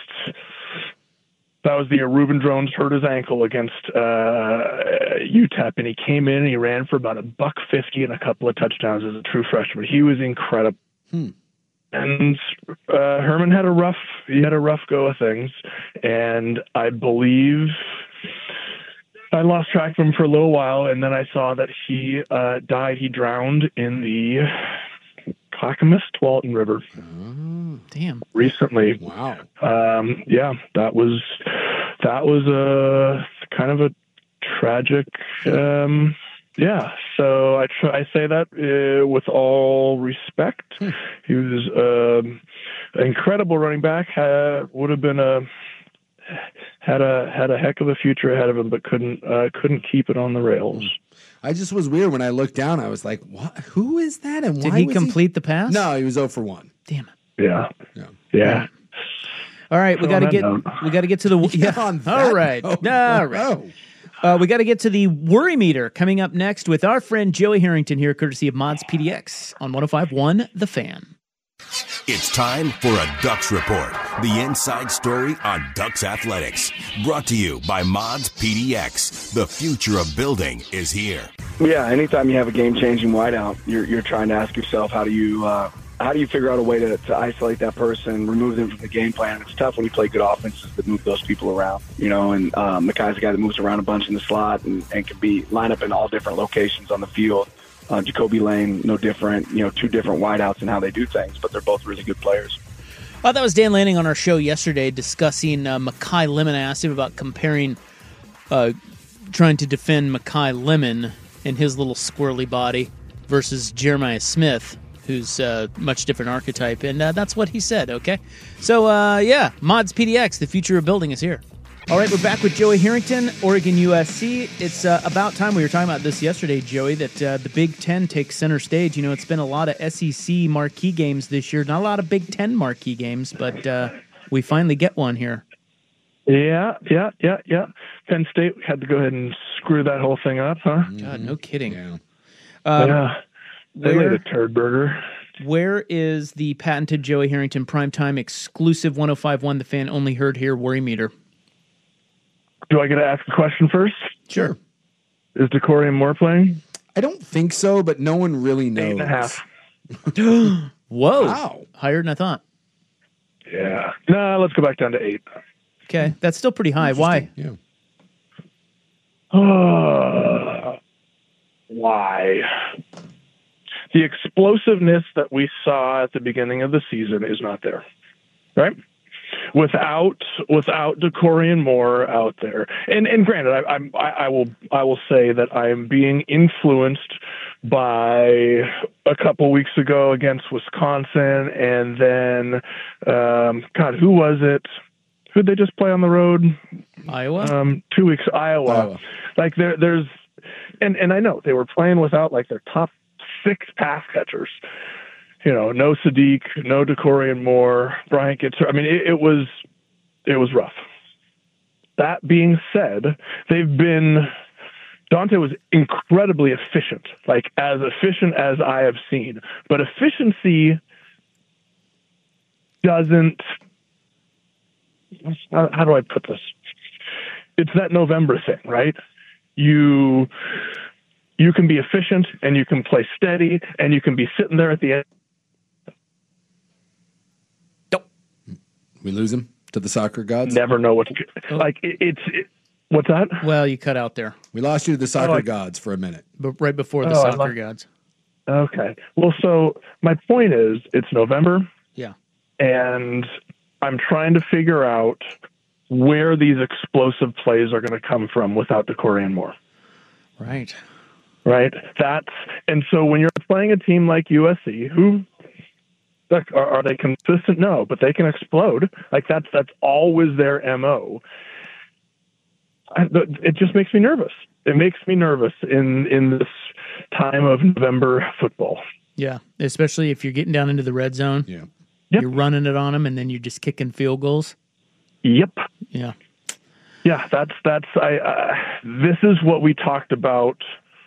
That was the year Reuben Drones hurt his ankle against uh, U T E P, and he came in and he ran for about a buck fifty and a couple of touchdowns as a true freshman. He was incredible. Hmm. And uh, Herman had a rough, he had a rough go of things, and I believe I lost track of him for a little while, and then I saw that he uh, died. He drowned in the Clackamas Tualatin River. Oh, damn. Recently. Wow. Um, yeah, that was that was a kind of a tragic. Um, yeah, so I try, I say that uh, with all respect. Hmm. He was um, an incredible running back. Uh, would have been a had a had a heck of a future ahead of him, but couldn't uh, couldn't keep it on the rails. I just was weird when I looked down. I was like, "What? Who is that?" And Did why he was complete the pass? No, he was zero for one. Damn it. Yeah. Yeah. Yeah. All right, we So got to on get that note- we got to get to the yeah. On that All right, note, all right. wow. Uh, we got to get to the worry meter coming up next with our friend Joey Harrington here, courtesy of Mods P D X on one oh five point one The Fan. It's time for a Ducks Report, the inside story on Ducks athletics. Brought to you by Mods P D X. The future of building is here. Yeah, anytime you have a game-changing wideout, you're you're trying to ask yourself, how do you uh, how do you figure out a way to, to isolate that person, remove them from the game plan? It's tough when you play good offenses to move those people around, you know. And um, Makai's a guy that moves around a bunch in the slot and, and can be line up in all different locations on the field. Uh, Jacoby Lane, no different, you know, two different wideouts in how they do things, but they're both really good players. Uh, that was Dan Lanning on our show yesterday discussing uh, Makai Lemon. I asked him about comparing, uh, trying to defend Makai Lemon and his little squirrely body versus Jeremiah Smith, who's a uh, much different archetype, and uh, that's what he said, okay? So, uh, yeah, Mods P D X, the future of building is here. All right, we're back with Joey Harrington, Oregon U S C. It's uh, about time. We were talking about this yesterday, Joey, that uh, the Big Ten takes center stage. You know, it's been a lot of S E C marquee games this year, not a lot of Big Ten marquee games, but uh, we finally get one here. Yeah, yeah, yeah, yeah. Penn State had to go ahead and screw that whole thing up, huh? God, no kidding. Yeah. Um, yeah. They where- laid a turd burger. Where is the patented Joey Harrington primetime exclusive one oh five point one The Fan only heard here worry meter? Do I get to ask a question first? Sure. Is DeCorian Moore playing? I don't think so, but no one really knows. Eight and a half. Whoa. Wow. Higher than I thought. Yeah. No, let's go back down to eight. Okay. That's still pretty high. Why? Yeah. Uh, why? The explosiveness that we saw at the beginning of the season is not there, right? Without without DeCorian Moore out there, and and granted, I, I'm I, I will I will say that I am being influenced by a couple weeks ago against Wisconsin, and then um, God, who was it? Who'd they just play on the road? Iowa. Um, two weeks Iowa. Iowa. Like there there's, and and I know they were playing without like their top six pass catchers. You know, no Sadiq, no DeCorian Moore, Brian Gitzer. I mean, it, it was it was rough. That being said, they've been Dante was incredibly efficient, like as efficient as I have seen. But efficiency doesn't. How, how do I put this? It's that November thing, right? You you can be efficient and you can play steady and you can be sitting there at the end. We lose him to the soccer gods? Never know what's like. It, it's it, what's that? Well, you cut out there. We lost you to the soccer Oh, I- gods for a minute. But right before the Oh, I soccer love- gods. Okay. Well, so my point is, it's November, Yeah. and I'm trying to figure out where these explosive plays are going to come from without DeCorian Moore. Right. Right. That's and so when you're playing a team like U S C, who look, are, are they consistent? No, but they can explode. Like that's that's always their M O. I, it just makes me nervous. It makes me nervous in in this time of November football. Yeah. Especially if you're getting down into the red zone. Yeah. Yep. You're running it on them, and then you're just kicking field goals. Yep. Yeah. Yeah. That's that's I. Uh, this is what we talked about.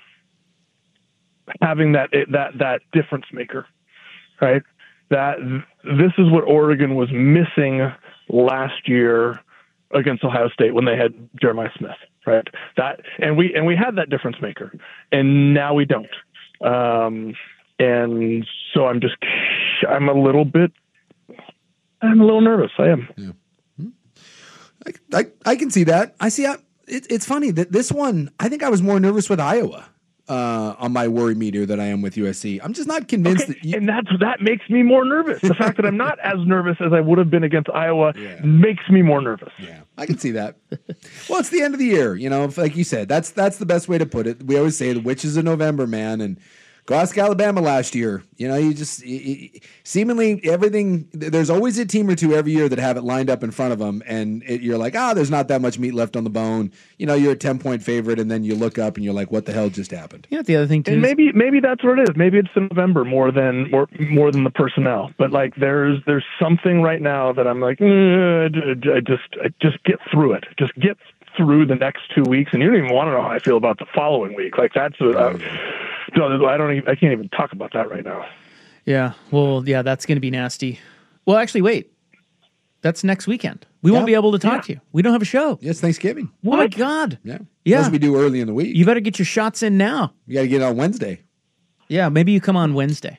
Having that that that difference maker, right? That this is what Oregon was missing last year against Ohio State when they had Jeremiah Smith, right? That and we and we had that difference maker, and now we don't. Um, and so I'm just I'm a little bit I'm a little nervous. I am. Yeah. I, I, I can see that. I see. I, it, it's funny that this one, I think I was more nervous with Iowa uh, on my worry meter than I am with U S C. I'm just not convinced Okay, that you, and that's that makes me more nervous. The fact that I'm not as nervous as I would have been against Iowa Yeah. makes me more nervous. Yeah, I can see that. Well, it's the end of the year, you know. Like you said, that's that's the best way to put it. We always say the witches of November, man, and go ask Alabama last year. You know, you just you, you, seemingly everything. There's always a team or two every year that have it lined up in front of them, and it, you're like, ah, oh, there's not that much meat left on the bone. You know, you're a ten point favorite, and then you look up and you're like, what the hell just happened? You know, the other thing too. And is- maybe maybe that's what it is. Maybe it's in November more than more more than the personnel. But like there's there's something right now that I'm like, eh, I just I just get through it. Just get through the next two weeks, and you don't even want to know how I feel about the following week. Like that's uh, no, I don't even I can't even talk about that right now. Yeah. Well, yeah, that's going to be nasty. Well, actually, wait. That's next weekend. We Yeah. won't be able to talk Yeah. to you. We don't have a show. Yeah, it's Thanksgiving. Oh my God. Yeah, Yeah. Unless we do early in the week. You better get your shots in now. You got to get it on Wednesday. Yeah. Maybe you come on Wednesday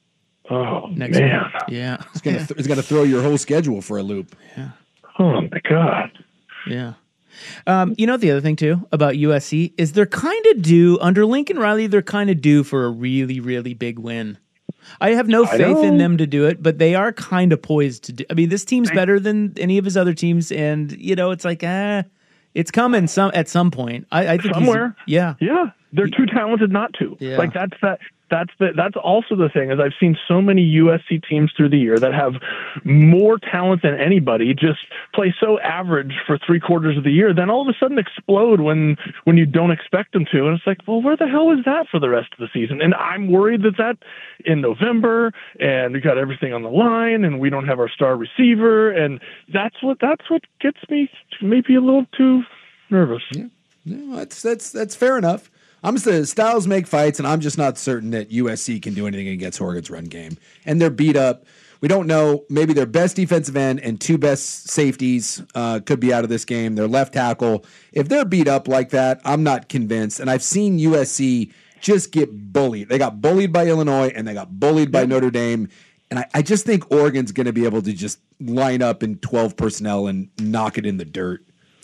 Oh next man. week. Yeah. It's gonna th- it's gonna throw your whole schedule for a loop. Oh my God. Yeah. Um, you know, the other thing, too, about U S C is they're kind of due, under Lincoln Riley, they're kind of due for a really, really big win. I have no I faith in know. them to do it, but they are kind of poised to do. I mean, this team's better than any of his other teams, and, you know, it's like, ah, it's coming some at some point. I, I think he's- Somewhere. yeah. Yeah, they're too talented not to. Yeah. Like that's that. That's the. That's also the thing is I've seen so many U S C teams through the year that have more talent than anybody just play so average for three quarters of the year, then all of a sudden explode when when you don't expect them to, and it's like, well, where the hell is that for the rest of the season? And I'm worried that that in November, and we got everything on the line, and we don't have our star receiver, and that's what that's what gets me maybe a little too nervous. No, that's that's that's fair enough. I'm saying styles make fights, and I'm just not certain that U S C can do anything against Oregon's run game. And they're beat up. We don't know. Maybe their best defensive end and two best safeties uh, could be out of this game. Their left tackle. If they're beat up like that, I'm not convinced. And I've seen U S C just get bullied. They got bullied by Illinois, and they got bullied by Notre Dame. And I, I just think Oregon's going to be able to just line up in twelve personnel and knock it in the dirt.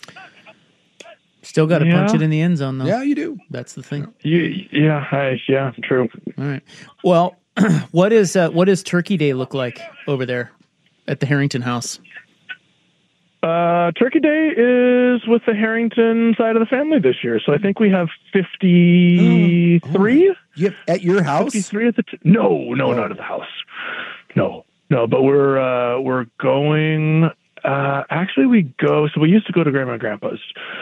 Still got to Yeah. punch it in the end zone, though. Yeah, you do. That's the thing. You, yeah, I, yeah, true. All right. Well, what is uh, what does Turkey Day look like over there at the Harrington house? Uh, Turkey Day is with the Harrington side of the family this year, so I think we have fifty-three. You have, at your house? fifty-three at the t- no, no, not at the house. No, no, but we're uh, we're going. Uh, actually, we go. So we used to go to Grandma and Grandpa's,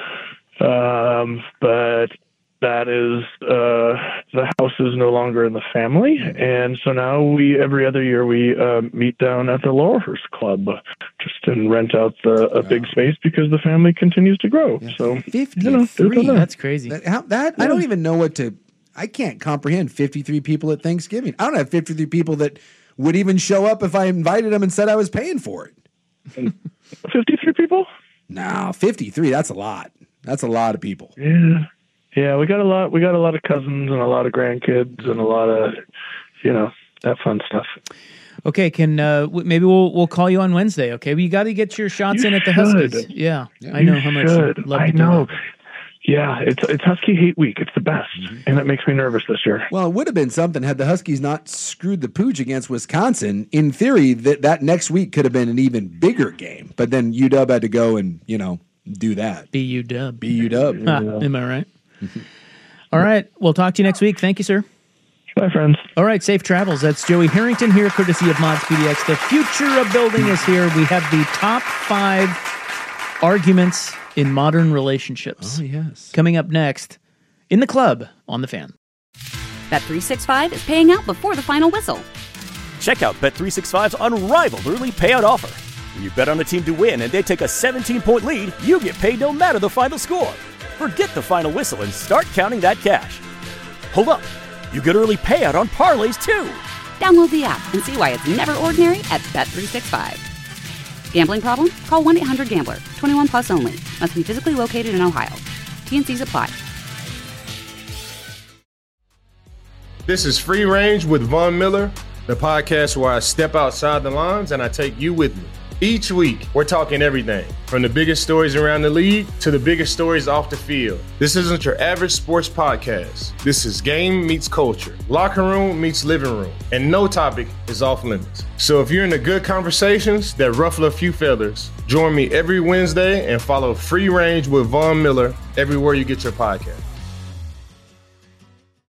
um, but that is uh, the house is no longer in the family, and so now we every other year we uh, meet down at the Laurelhurst Club, just and rent out the, a big space because the family continues to grow. So fifty-three. you know, do it on there. That's crazy. That, how, that I don't even know what to. I can't comprehend fifty-three people at Thanksgiving. I don't have fifty-three people that would even show up if I invited them and said I was paying for it. fifty-three people? No, fifty-three. That's a lot. That's a lot of people. Yeah, yeah. We got a lot. We got a lot of cousins and a lot of grandkids and a lot of, you know, that fun stuff. Okay, can uh, w- maybe we'll we'll call you on Wednesday. Okay, but you got to get your shots You in at the should. Huskies. Yeah, Yeah. I know You how much should. you love to I do know. that. Yeah, it's it's Husky Hate Week. It's the best, and it makes me nervous this year. Well, it would have been something had the Huskies not screwed the pooch against Wisconsin. In theory, that that next week could have been an even bigger game. But then U W had to go and, you know, do that. B U Dub. B U W. Ha, am I right? All right, we'll talk to you next week. Thank you, sir. Bye, friends. All right, safe travels. That's Joey Harrington here, courtesy of Mods P D X. The future of building is here. We have the top five arguments in modern relationships. Oh, yes. Coming up next in the club on the Fan. Bet three sixty-five is paying out before the final whistle. Check out Bet three sixty-five's unrivaled early payout offer. When you bet on a team to win and they take a seventeen-point lead, you get paid no matter the final score. Forget the final whistle and start counting that cash. Hold up. You get early payout on parlays, too. Download the app and see why it's never ordinary at Bet three sixty-five. Gambling problem? Call one eight hundred gambler. twenty-one plus only. Must be physically located in Ohio. T N Cs apply. This is Free Range with Von Miller, the podcast where I step outside the lines and I take you with me. Each week, we're talking everything from the biggest stories around the league to the biggest stories off the field. This isn't your average sports podcast. This is game meets culture, locker room meets living room, and no topic is off limits. So if you're into good conversations that ruffle a few feathers, join me every Wednesday and follow Free Range with Von Miller everywhere you get your podcast.